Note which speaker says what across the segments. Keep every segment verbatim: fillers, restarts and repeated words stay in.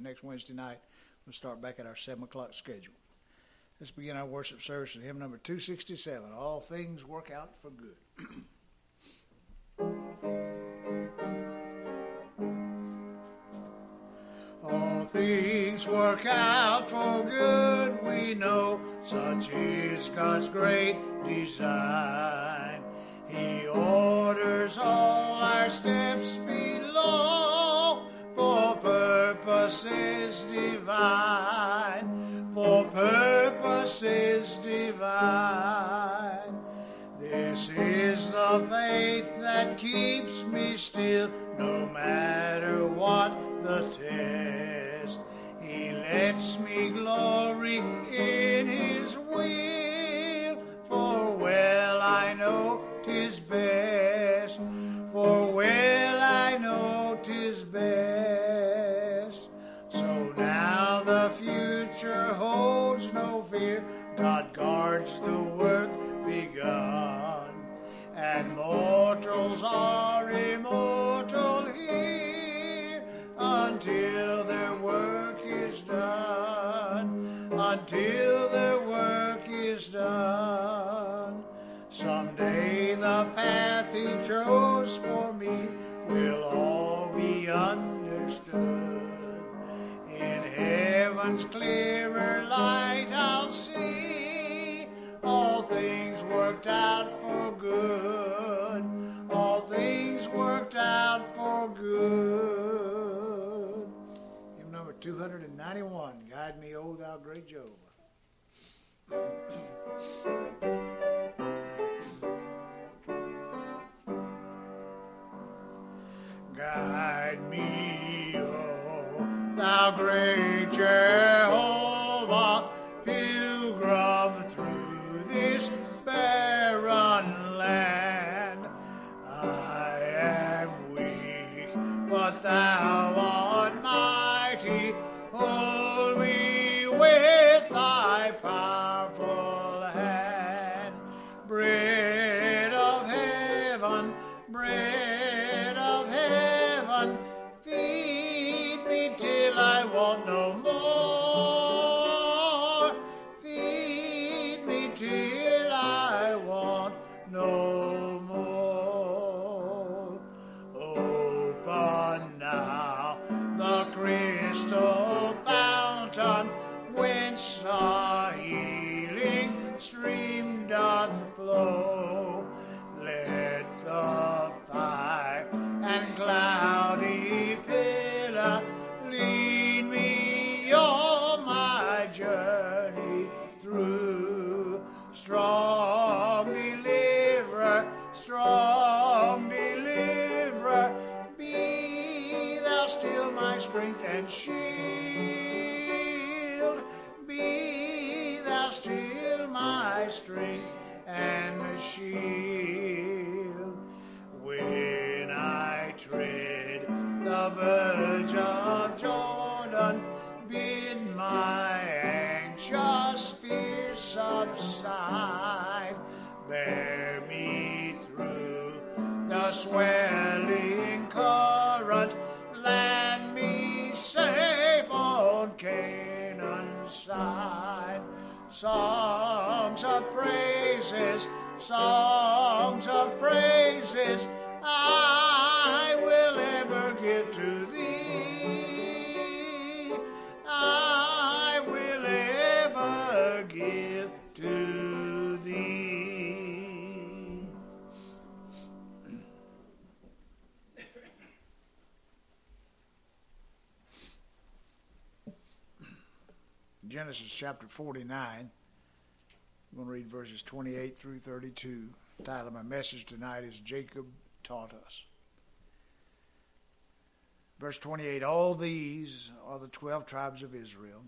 Speaker 1: next Wednesday night. We'll start back at our seven o'clock schedule. Let's begin our worship service with hymn number two sixty-seven, All Things Work Out for Good. All things work out for good, we know, such is God's great design. He orders all our steps below for purposes divine, for purposes divine. This is the faith that keeps me still, no matter what the test. He lets me glory in his will, for well I know 'tis best, for well I know 'tis best. So now the future holds no fear, God guards the work begun, and mortals are immortal here until their work is done, until their work is done. Someday the path he chose for me will all be understood. In heaven's clearer light I'll see all things worked out for good, all things worked out for good. Hymn number two ninety-one, Guide Me, O Thou Great Jehovah. Guide me, O thou great Jehovah, pilgrim through this barren land. I am weak, but thou art mighty. Hold me with thy powerful hand. Bread of heaven, bread of heaven, feed me till I want no more. Feed me till I want no more. Open now the crystal fountain whence a healing stream doth flow. Let the fire and cloudy pillar lead me on my journey through. Strong deliverer, strong deliverer, be thou still my strength and shield. Be thou still my strength and shield. When I tread the verge of Jordan, bid my anxious fears subside. Bear me through the swelling current, land me safe on Canaan's side. Songs of praises, songs of praises, I will ever give to thee. I will ever give to thee. Genesis chapter forty-nine. I'm going to read verses twenty-eight through thirty-two. The title of my message tonight is Jacob Taught Us. Verse twenty-eight, all these are the twelve tribes of Israel.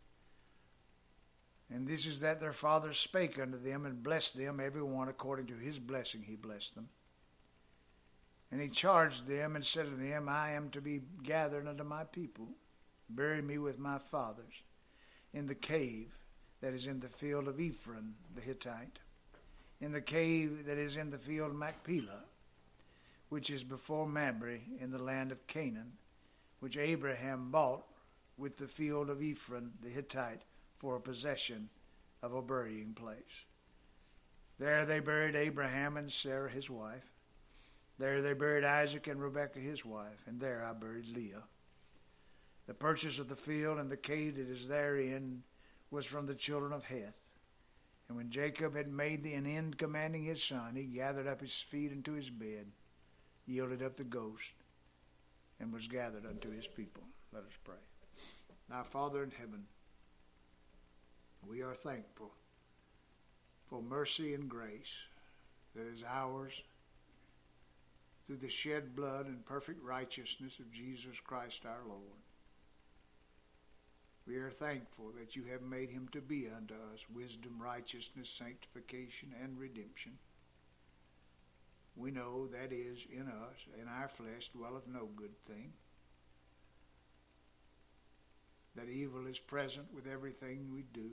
Speaker 1: And this is that their fathers spake unto them and blessed them, every one according to his blessing he blessed them. And he charged them and said unto them, I am to be gathered unto my people. Bury me with my fathers in the cave that is in the field of Ephron the Hittite, in the cave that is in the field of Machpelah, which is before Mamre in the land of Canaan, which Abraham bought with the field of Ephron the Hittite for a possession of a burying place. There they buried Abraham and Sarah his wife. There they buried Isaac and Rebekah his wife, and there I buried Leah. The purchase of the field and the cave that is therein was from the children of Heth. And when Jacob had made the an end commanding his son, he gathered up his feet into his bed, yielded up the ghost, and was gathered unto his people. Let us pray. Our Father in heaven, we are thankful for mercy and grace that is ours through the shed blood and perfect righteousness of Jesus Christ our Lord. We are thankful that you have made him to be unto us wisdom, righteousness, sanctification, and redemption. We know that is in us, in our flesh dwelleth no good thing. That evil is present with everything we do.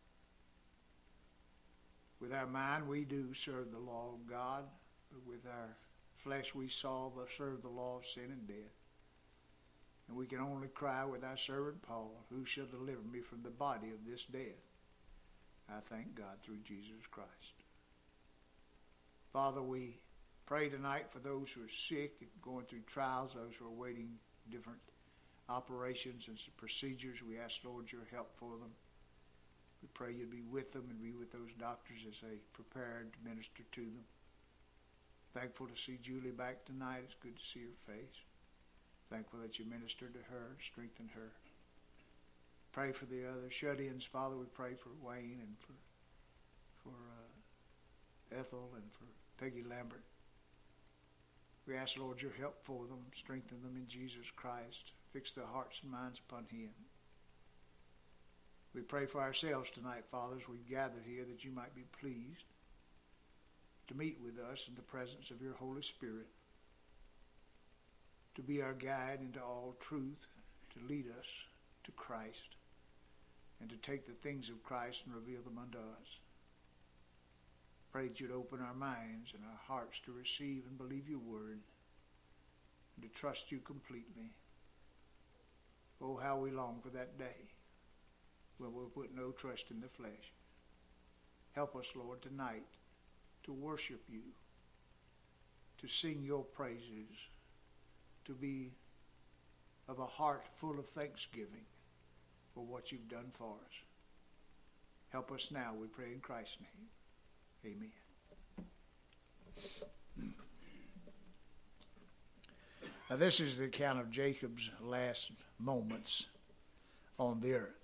Speaker 1: With our mind we do serve the law of God, but with our flesh we solve, serve the law of sin and death. And we can only cry with our servant Paul, who shall deliver me from the body of this death? I thank God through Jesus Christ. Father, we pray tonight for those who are sick and going through trials, those who are waiting different operations and procedures. We ask, Lord, your help for them. We pray you'd be with them and be with those doctors as they prepare to minister to them. Thankful to see Julie back tonight. It's good to see her face. Thankful that you ministered to her, strengthened her. Pray for the other shut-ins, Father. We pray for Wayne and for for uh, Ethel and for Peggy Lambert. We ask, Lord, your help for them. Strengthen them in Jesus Christ. Fix their hearts and minds upon him. We pray for ourselves tonight, Father, as we gather here, that you might be pleased to meet with us in the presence of your Holy Spirit, to be our guide into all truth, to lead us to Christ, and to take the things of Christ and reveal them unto us. Pray that you'd open our minds and our hearts to receive and believe your word, and to trust you completely. Oh, how we long for that day when we'll put no trust in the flesh. Help us, Lord, tonight to worship you, to sing your praises, to be of a heart full of thanksgiving for what you've done for us. Help us now, we pray in Christ's name. Amen. Now this is the account of Jacob's last moments on the earth.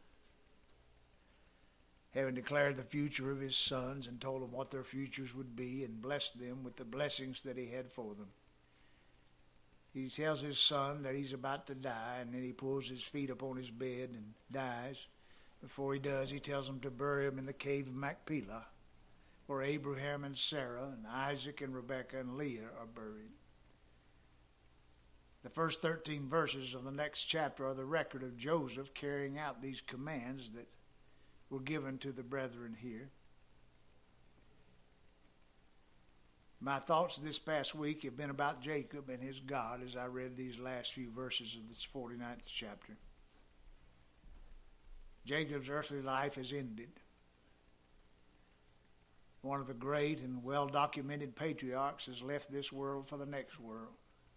Speaker 1: Having declared the future of his sons and told them what their futures would be and blessed them with the blessings that he had for them, he tells his son that he's about to die, and then he pulls his feet up on his bed and dies. Before he does, he tells them to bury him in the cave of Machpelah, where Abraham and Sarah and Isaac and Rebekah and Leah are buried. The first thirteen verses of the next chapter are the record of Joseph carrying out these commands that were given to the brethren here. My thoughts this past week have been about Jacob and his God as I read these last few verses of this forty-ninth chapter. Jacob's earthly life has ended. One of the great and well-documented patriarchs has left this world for the next world.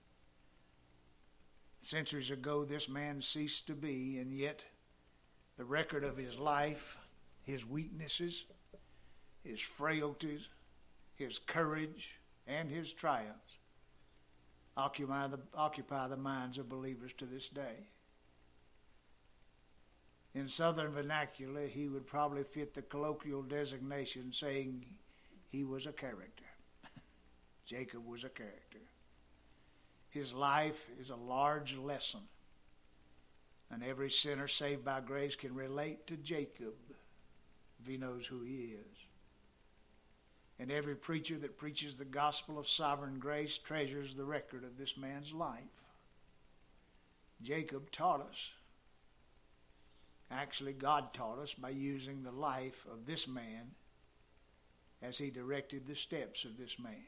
Speaker 1: Centuries ago, this man ceased to be, and yet the record of his life, his weaknesses, his frailties, his courage, and his triumphs occupy the, occupy the minds of believers to this day. In Southern vernacular, he would probably fit the colloquial designation saying he was a character. Jacob was a character. His life is a large lesson, and every sinner saved by grace can relate to Jacob if he knows who he is. And every preacher that preaches the gospel of sovereign grace treasures the record of this man's life. Jacob taught us. Actually, God taught us by using the life of this man as he directed the steps of this man.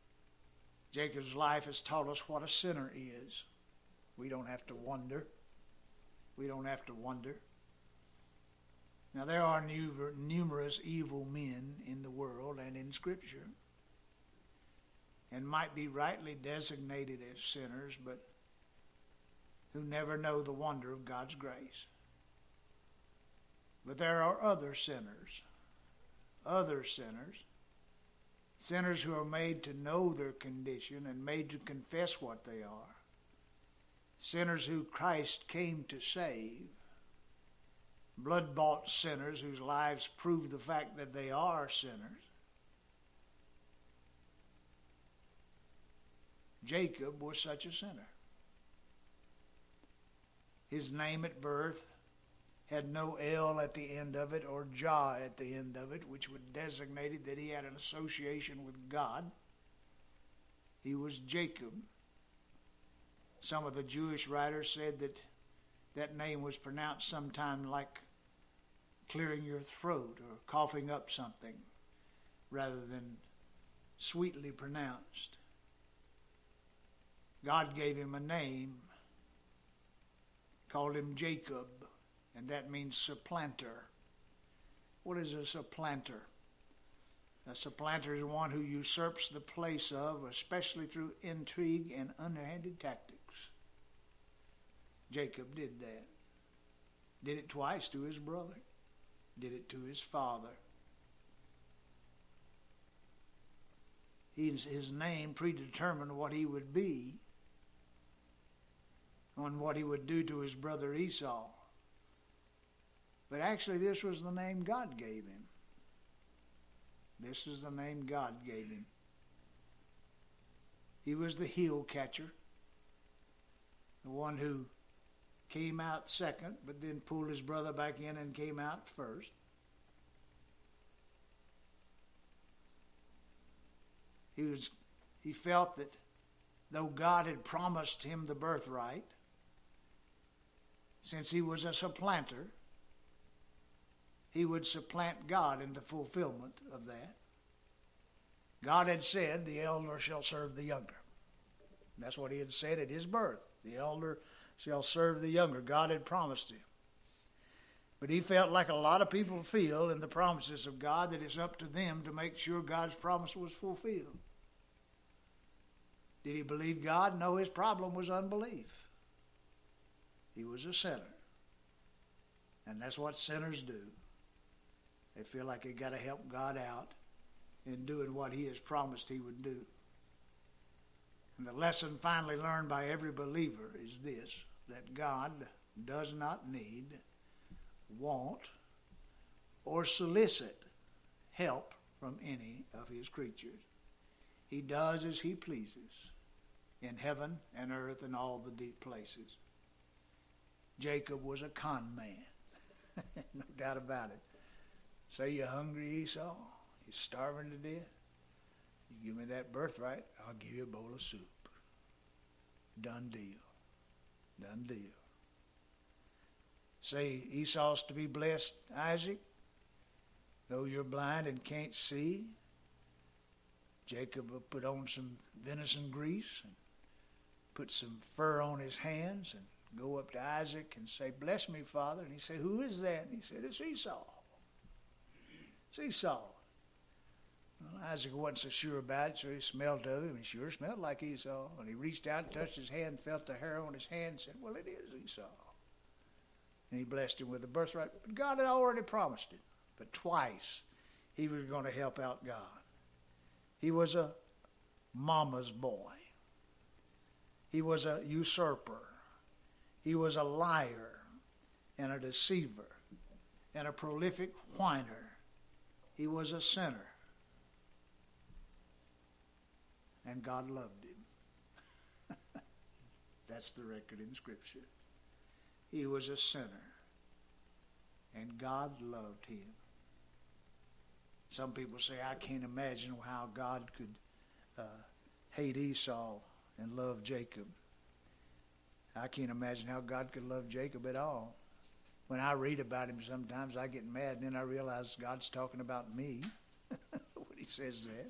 Speaker 1: Jacob's life has taught us what a sinner is. We don't have to wonder. We don't have to wonder. Now, there are numerous evil men in the world and in Scripture, and might be rightly designated as sinners, but who never know the wonder of God's grace. But there are other sinners, other sinners, sinners who are made to know their condition and made to confess what they are, sinners who Christ came to save, blood-bought sinners whose lives prove the fact that they are sinners. Jacob was such a sinner. His name at birth had no L at the end of it or Jah at the end of it, which would designate it that he had an association with God. He was Jacob. Some of the Jewish writers said that that name was pronounced sometime like clearing your throat or coughing up something rather than sweetly pronounced. God gave him a name, called him Jacob, and that means supplanter. What is a supplanter? A supplanter is one who usurps the place of, especially through intrigue and underhanded tactics. Jacob did that. Did it twice to his brother. Did it to his father. His, his name predetermined what he would be on what he would do to his brother Esau. But actually this was the name God gave him. This is the name God gave him. He was the heel catcher, the one who came out second, but then pulled his brother back in and came out first. He was, he felt that though God had promised him the birthright, since he was a supplanter, he would supplant God in the fulfillment of that. God had said, the elder shall serve the younger. That's what he had said at his birth. The elder shall serve the younger. God had promised him. But he felt like a lot of people feel in the promises of God that it's up to them to make sure God's promise was fulfilled. Did he believe God? No, his problem was unbelief. He was a sinner. And that's what sinners do. They feel like they got to help God out in doing what he has promised he would do. And the lesson finally learned by every believer is this, that God does not need, want, or solicit help from any of his creatures. He does as he pleases in heaven and earth and all the deep places. Jacob was a con man. No doubt about it. Say you're hungry, Esau. You're starving to death. You give me that birthright, I'll give you a bowl of soup. Done deal. Done deal. Say Esau's to be blessed, Isaac. Though you're blind and can't see, Jacob will put on some venison grease and put some fur on his hands and go up to Isaac and say, bless me, Father. And he said, who is that? And he said, it's Esau. It's Esau. Well, Isaac wasn't so sure about it, so he smelled of him. He sure smelled like Esau. And he reached out and touched his hand, felt the hair on his hand, and said, well, it is Esau. And he blessed him with the birthright. But God had already promised it. But twice he was going to help out God. He was a mama's boy. He was a usurper. He was a liar and a deceiver and a prolific whiner. He was a sinner. And God loved him. That's the record in Scripture. He was a sinner. And God loved him. Some people say, I can't imagine how God could uh, hate Esau and love Jacob. I can't imagine how God could love Jacob at all. When I read about him, sometimes I get mad, and then I realize God's talking about me when he says that.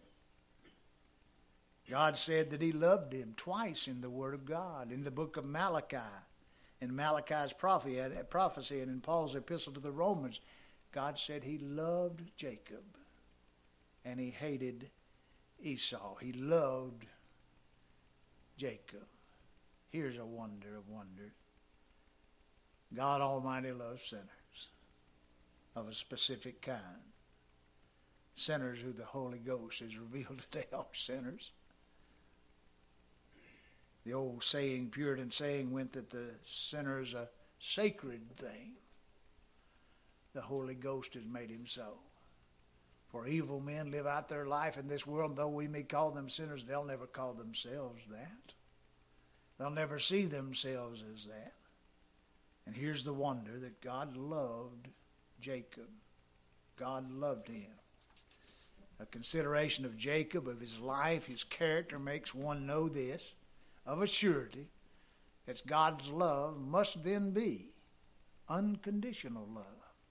Speaker 1: God said that he loved him twice in the Word of God. In the book of Malachi, in Malachi's prophecy and in Paul's epistle to the Romans, God said he loved Jacob and he hated Esau. He loved Jacob. Here's a wonder of wonders. God Almighty loves sinners of a specific kind. Sinners who the Holy Ghost has revealed today are sinners. The old saying, Puritan saying, went that the sinner is a sacred thing. The Holy Ghost has made him so. For evil men live out their life in this world, though we may call them sinners, they'll never call themselves that. They'll never see themselves as that. And here's the wonder, that God loved Jacob. God loved him. A consideration of Jacob, of his life, his character, makes one know this, of a surety, that God's love must then be unconditional love.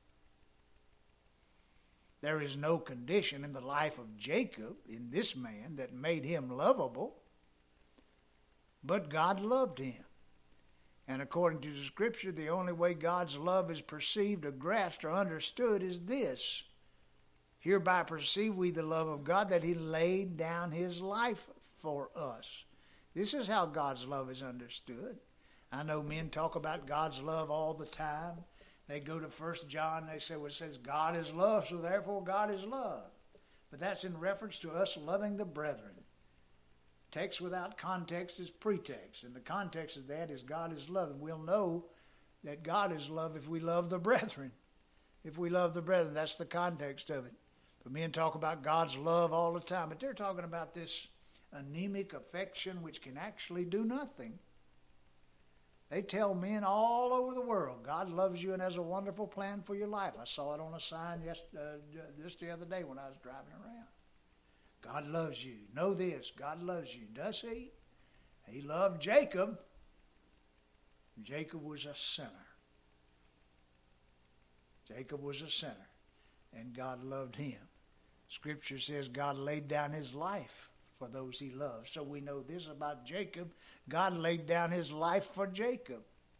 Speaker 1: There is no condition in the life of Jacob, in this man, that made him lovable, but God loved him. And according to the Scripture, the only way God's love is perceived or grasped or understood is this: hereby perceive we the love of God, that he laid down his life for us. This is how God's love is understood. I know men talk about God's love all the time. They go to First John, they say, well, it says God is love, so therefore God is love. But that's in reference to us loving the brethren. Text without context is pretext, and the context of that is God is love. And we'll know that God is love if we love the brethren. If we love the brethren, that's the context of it. But men talk about God's love all the time, but they're talking about this anemic affection which can actually do nothing. They tell men all over the world, God loves you and has a wonderful plan for your life. I saw it on a sign just, uh, just the other day when I was driving around. God loves you. Know this, God loves you. Does he? He loved Jacob. Jacob was a sinner. Jacob was a sinner, and God loved him. Scripture says God laid down his life for those he loved. So we know this about Jacob. God laid down his life for Jacob.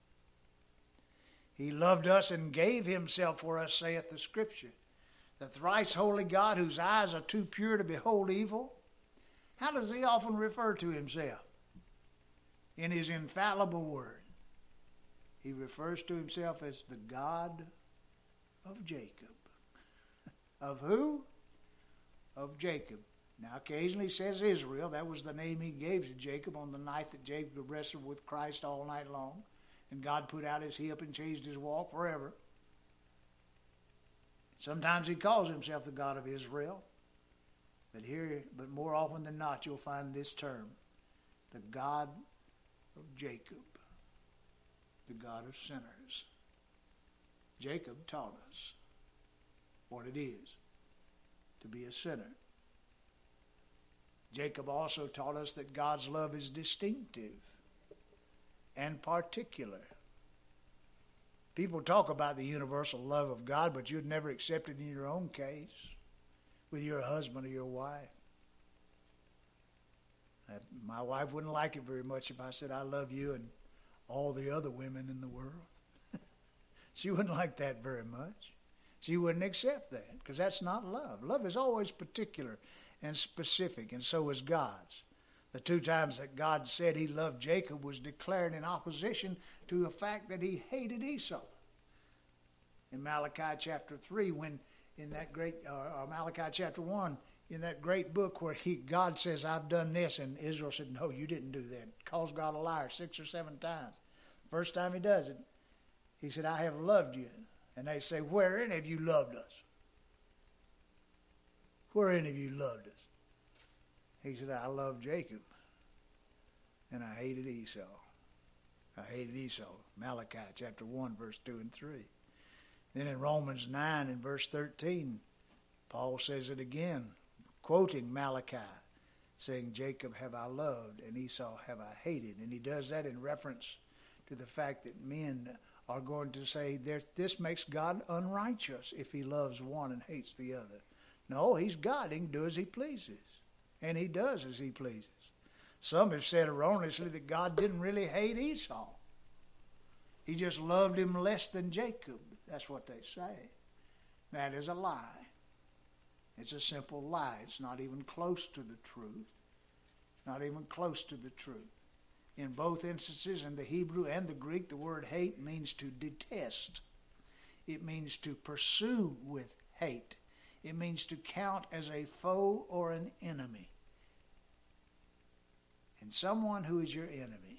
Speaker 1: He loved us and gave himself for us, saith the Scripture. The thrice holy God, whose eyes are too pure to behold evil. How does he often refer to himself? In his infallible word, he refers to himself as the God of Jacob. Of who? Of Jacob. Now, occasionally he says Israel. That was the name he gave to Jacob on the night that Jacob wrestled with Christ all night long. And God put out his hip and changed his walk forever. Sometimes he calls himself the God of Israel. But here, but more often than not, you'll find this term, the God of Jacob, the God of sinners. Jacob taught us what it is to be a sinner. Jacob also taught us that God's love is distinctive and particular. People talk about the universal love of God, but you'd never accept it in your own case with your husband or your wife. My wife wouldn't like it very much if I said, I love you and all the other women in the world. She wouldn't like that very much. She wouldn't accept that, because that's not love. Love is always particular and specific, and so is God's. The two times that God said he loved Jacob was declared in opposition to the fact that he hated Esau. In Malachi chapter three, when in that great, uh, or Malachi chapter one, in that great book where he, God says, I've done this, and Israel said, no, you didn't do that. Calls God a liar six or seven times. First time he does it, he said, I have loved you. And they say, wherein have you loved us? Wherein have you loved us? He said, I loved Jacob, and I hated Esau. I hated Esau. Malachi chapter one, verse two and three. Then in Romans nine and verse thirteen, Paul says it again, quoting Malachi, saying, Jacob have I loved, and Esau have I hated. And he does that in reference to the fact that men are going to say, this makes God unrighteous if he loves one and hates the other. No, he's God. He can do as he pleases. And he does as he pleases. Some have said erroneously that God didn't really hate Esau. He just loved him less than Jacob. That's what they say. That is a lie. It's a simple lie. It's not even close to the truth. Not even close to the truth. In both instances, in the Hebrew and the Greek, the word hate means to detest. It means to pursue with hate. It means to count as a foe or an enemy. And someone who is your enemy,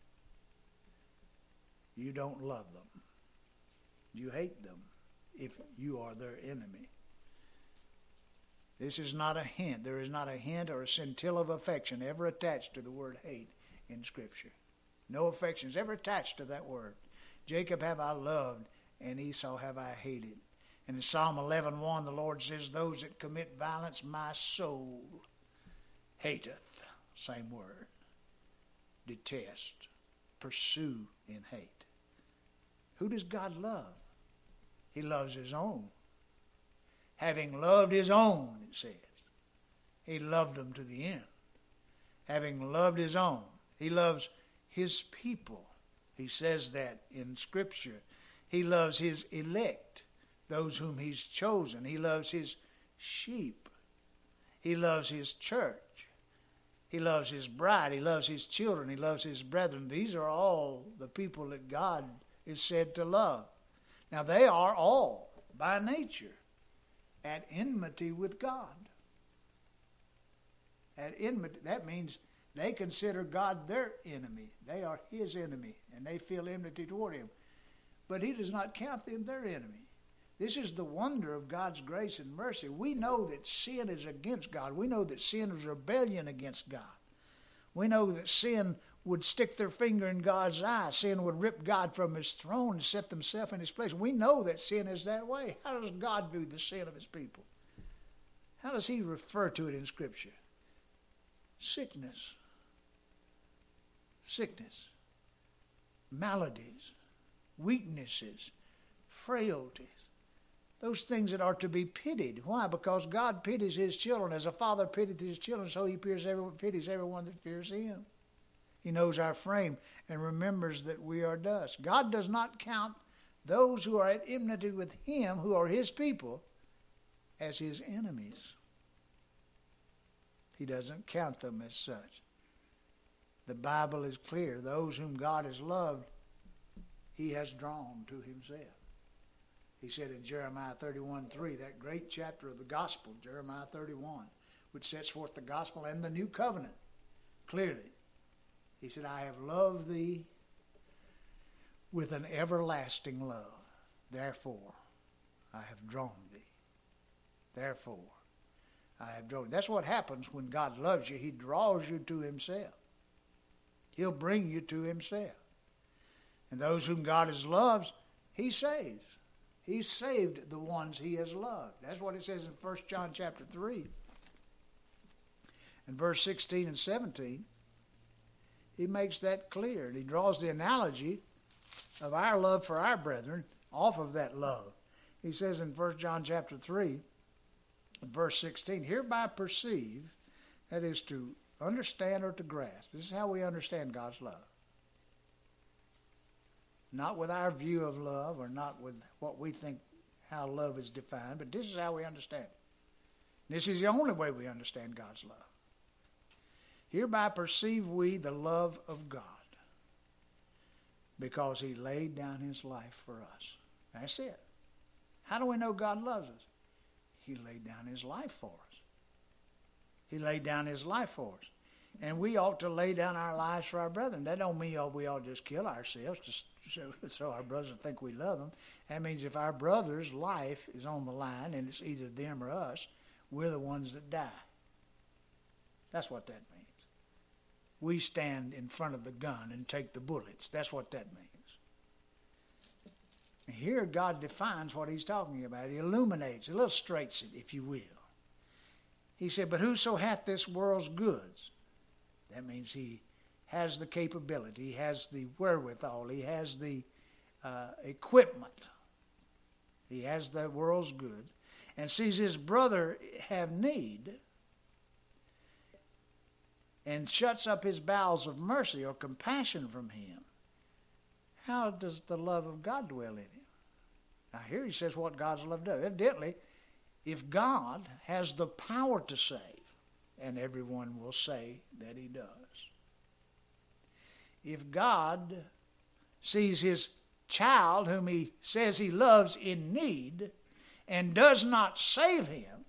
Speaker 1: you don't love them. You hate them if you are their enemy. This is not a hint. There is not a hint or a scintilla of affection ever attached to the word hate in Scripture. No affection is ever attached to that word. Jacob have I loved, and Esau have I hated. And in Psalm eleven one, the Lord says, those that commit violence, my soul hateth. Same word. Detest. Pursue in hate. Who does God love? He loves his own. Having loved his own, it says. He loved them to the end. Having loved his own. He loves his people. He says that in Scripture. He loves his elect, those whom he's chosen. He loves his sheep. He loves his church. He loves his bride. He loves his children. He loves his brethren. These are all the people that God is said to love. Now they are all, by nature, at enmity with God. At enmity, that means they consider God their enemy. They are his enemy, and they feel enmity toward him. But he does not count them their enemy. This is the wonder of God's grace and mercy. We know that sin is against God. We know that sin is rebellion against God. We know that sin would stick their finger in God's eye. Sin would rip God from his throne and set themselves in his place. We know that sin is that way. How does God view the sin of his people? How does he refer to it in Scripture? Sickness. Sickness. Maladies. Weaknesses. Frailties. Those things that are to be pitied. Why? Because God pities his children. As a father pities his children, so he pities everyone, pities everyone that fears him. He knows our frame and remembers that we are dust. God does not count those who are at enmity with him, who are his people, as his enemies. He doesn't count them as such. The Bible is clear. Those whom God has loved, he has drawn to himself. He said in Jeremiah thirty-one three, that great chapter of the gospel, Jeremiah thirty-one, which sets forth the gospel and the new covenant clearly. He said, I have loved thee with an everlasting love. Therefore, I have drawn thee. Therefore, I have drawn. That's what happens when God loves you. He draws you to himself. He'll bring you to himself. And those whom God has loved, he saves. He saved the ones he has loved. That's what it says in First John chapter three. In verse sixteen and seventeen, he makes that clear. And he draws the analogy of our love for our brethren off of that love. He says in First John chapter three, verse sixteen, hereby perceive, that is to understand or to grasp. This is how we understand God's love. Not with our view of love or not with what we think how love is defined, but this is how we understand it. This is the only way we understand God's love. Hereby perceive we the love of God, because he laid down his life for us. That's it. How do we know God loves us? He laid down his life for us. He laid down his life for us. And we ought to lay down our lives for our brethren. That don't mean oh, we ought to just kill ourselves just so, so our brothers think we love them. That means if our brother's life is on the line and it's either them or us, we're the ones that die. That's what that means. We stand in front of the gun and take the bullets. That's what that means. And here God defines what he's talking about. He illuminates, illustrates it, if you will. He said, but whoso hath this world's goods, that means he has the capability, he has the wherewithal, he has the uh, equipment, he has the world's goods, and sees his brother have need, and shuts up his bowels of mercy or compassion from him. how does the love of God dwell in him? Now here he says what God's love does. Evidently, if God has the power to save, and everyone will say that he does. If God sees his child whom he says he loves in need and does not save him,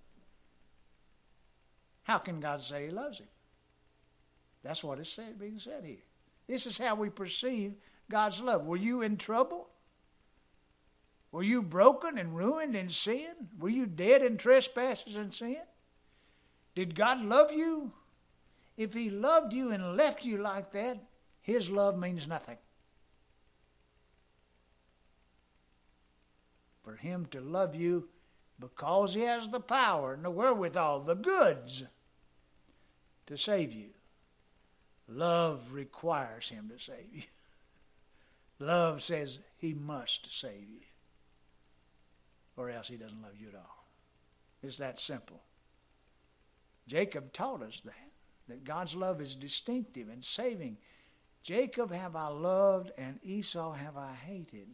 Speaker 1: how can God say he loves him? That's what is said, being said here. This is how we perceive God's love. Were you in trouble? Were you broken and ruined in sin? Were you dead in trespasses and sin? Did God love you? If he loved you and left you like that, his love means nothing. For him to love you because he has the power and the wherewithal, the goods to save you. Love requires him to save you. Love says he must save you, or else he doesn't love you at all. It's that simple. Jacob taught us that, that God's love is distinctive and saving. Jacob have I loved and Esau have I hated.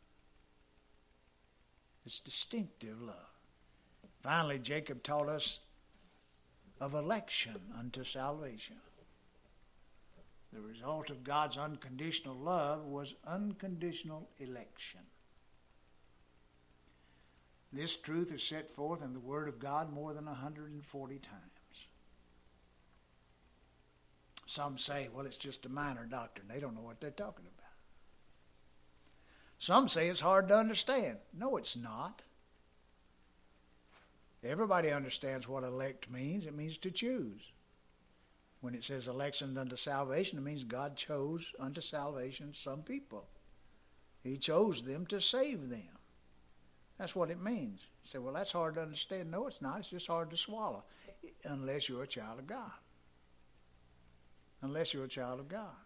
Speaker 1: It's distinctive love. Finally, Jacob taught us of election unto salvation. The result of God's unconditional love was unconditional election. This truth is set forth in the Word of God more than one hundred forty times. Some say, well, it's just a minor doctrine. They don't know what they're talking about. Some say it's hard to understand. No, it's not. Everybody understands what elect means. It means to choose. When it says election unto salvation, it means God chose unto salvation some people. He chose them to save them. That's what it means. You say, well, that's hard to understand. No, it's not. It's just hard to swallow. Unless you're a child of God. Unless you're a child of God.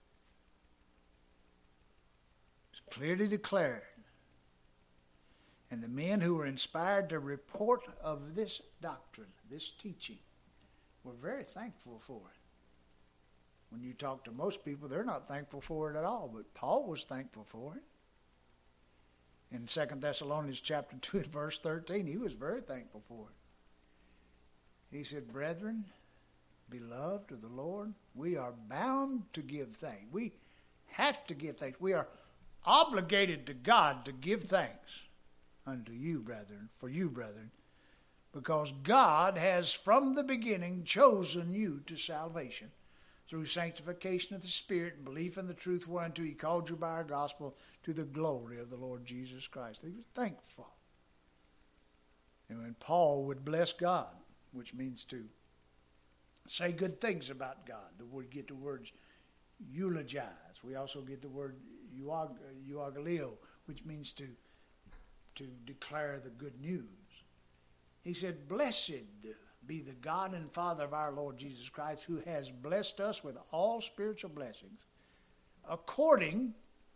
Speaker 1: It's clearly declared. And the men who were inspired to report of this doctrine, this teaching, were very thankful for it. When you talk to most people, they're not thankful for it at all, but Paul was thankful for it. In Second Thessalonians chapter two and verse thirteen, he was very thankful for it. He said, brethren, beloved of the Lord, we are bound to give thanks. We have to give thanks. We are obligated to God to give thanks unto you, brethren, for you, brethren, because God has from the beginning chosen you to salvation through sanctification of the Spirit and belief in the truth whereunto he called you by our gospel to the glory of the Lord Jesus Christ. He was thankful. And when Paul would bless God, which means to say good things about God, the word get the words eulogize. We also get the word euagaleo, which means to to declare the good news. He said, blessed be the God and Father of our Lord Jesus Christ, who has blessed us with all spiritual blessings, according,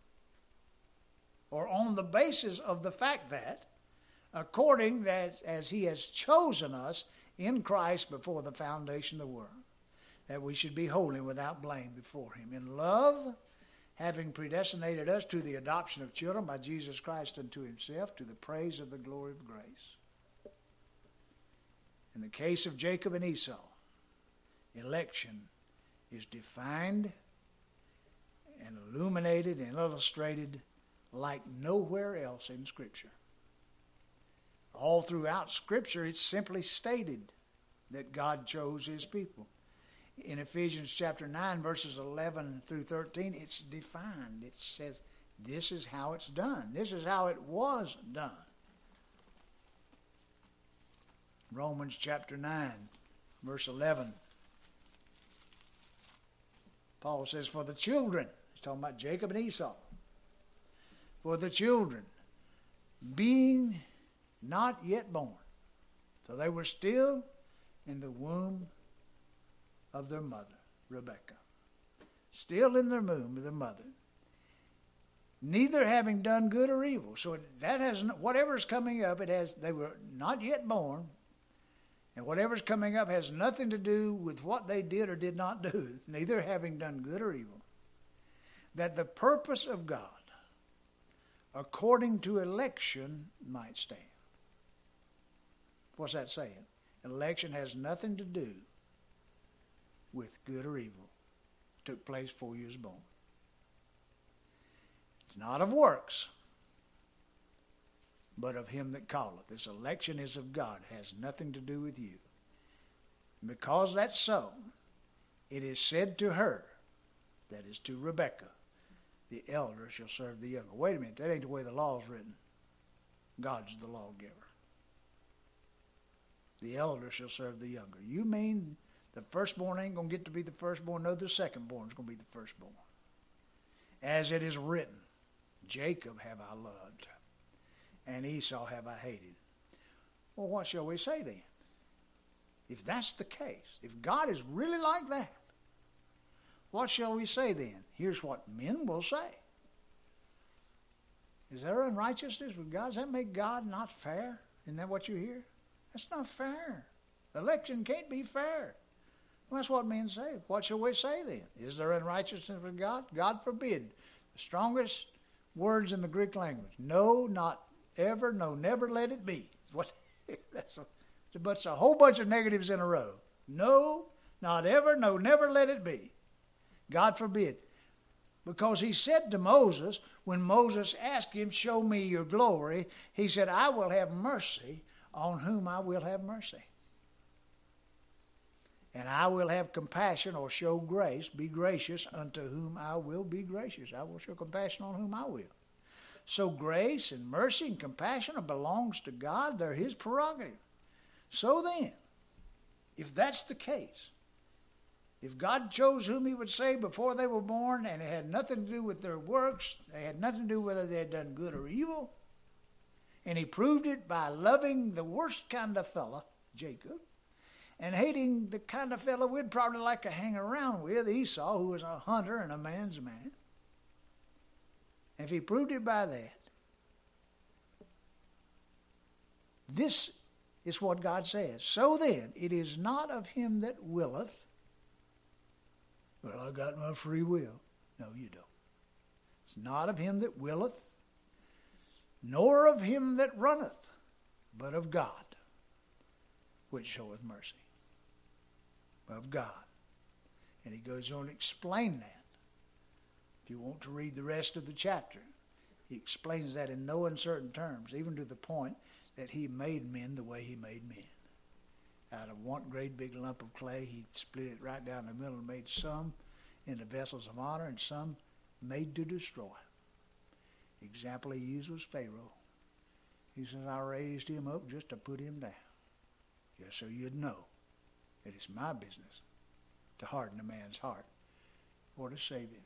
Speaker 1: or on the basis of the fact that, according that as he has chosen us in Christ before the foundation of the world, that we should be holy without blame before him. In love, having predestinated us to the adoption of children by Jesus Christ unto himself, to the praise of the glory of grace. In the case of Jacob and Esau, election is defined and illuminated and illustrated like nowhere else in Scripture. All throughout Scripture, it's simply stated that God chose his people. In Ephesians chapter nine, verses eleven through thirteen, it's defined. It says, this is how it's done. This is how it was done. Romans chapter nine, verse eleven. Paul says, for the children, he's talking about Jacob and Esau, for the children, being not yet born. So they were still in the womb of their mother, Rebekah. Still in their womb of their mother. Neither having done good or evil. So that has, whatever's coming up, it has, they were not yet born. And whatever's coming up has nothing to do with what they did or did not do. Neither having done good or evil. That the purpose of God according to election might stand. What's that saying? Election has nothing to do with good or evil. It took place before you was born. It's not of works, but of him that calleth. This election is of God. It has nothing to do with you. And because that's so, it is said to her, that is to Rebekah, the elder shall serve the younger. Wait a minute, that ain't the way the law is written. God's the lawgiver. The elder shall serve the younger. You mean the firstborn ain't going to get to be the firstborn? No, the secondborn is going to be the firstborn. As it is written, Jacob have I loved, and Esau have I hated. Well, what shall we say then? If that's the case, if God is really like that, what shall we say then? Here's what men will say. Is there unrighteousness with God? Does that make God not fair? Isn't that what you hear? That's not fair. Election can't be fair. Well, that's what men say. What shall we say then? Is there unrighteousness with God? God forbid. The strongest words in the Greek language. No, not ever. No, never let it be. What? That's a, but a whole bunch of negatives in a row. No, not ever. No, never let it be. God forbid. Because he said to Moses, when Moses asked him, show me your glory, he said, I will have mercy on whom I will have mercy. And I will have compassion or show grace, be gracious unto whom I will be gracious. I will show compassion on whom I will. So grace and mercy and compassion belongs to God. They're his prerogative. So then, if that's the case, if God chose whom he would save before they were born, and it had nothing to do with their works, they had nothing to do whether they had done good or evil, and he proved it by loving the worst kind of fella, Jacob, and hating the kind of fellow we'd probably like to hang around with, Esau, who was a hunter and a man's man. If he proved it by that, this is what God says. So then, it is not of him that willeth. Well, I got my free will. No, you don't. It's not of him that willeth, nor of him that runneth, but of God, which showeth mercy. Of God. And he goes on to explain that. If you want to read the rest of the chapter, he explains that in no uncertain terms, even to the point that he made men the way he made men. Out of one great big lump of clay, he split it right down the middle and made some into vessels of honor and some made to destroy. The example he used was Pharaoh. He says, I raised him up just to put him down, just so you'd know that it's my business to harden a man's heart or to save him.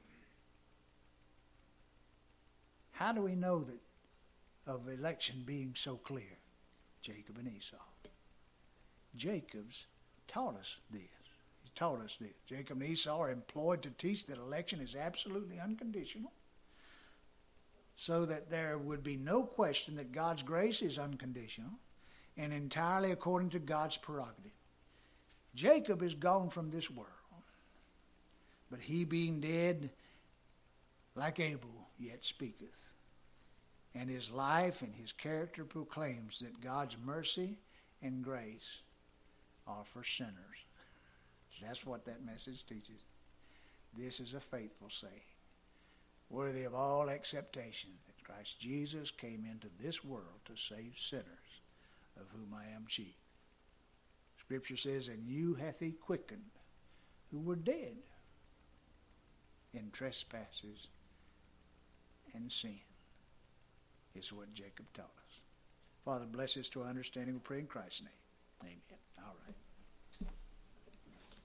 Speaker 1: How do we know that of election being so clear? Jacob and Esau. Jacob's taught us this. He taught us this. Jacob and Esau are employed to teach that election is absolutely unconditional, so that there would be no question that God's grace is unconditional and entirely according to God's prerogative. Jacob is gone from this world, but he being dead, like Abel, yet speaketh. And his life and his character proclaims that God's mercy and grace are for sinners. That's what that message teaches. This is a faithful saying, worthy of all acceptation, that Christ Jesus came into this world to save sinners, of whom I am chief. Scripture says, and you hath he quickened, who were dead in trespasses and sin, is what Jacob taught us. Father, bless us to our understanding. We pray in Christ's name. Amen. All right.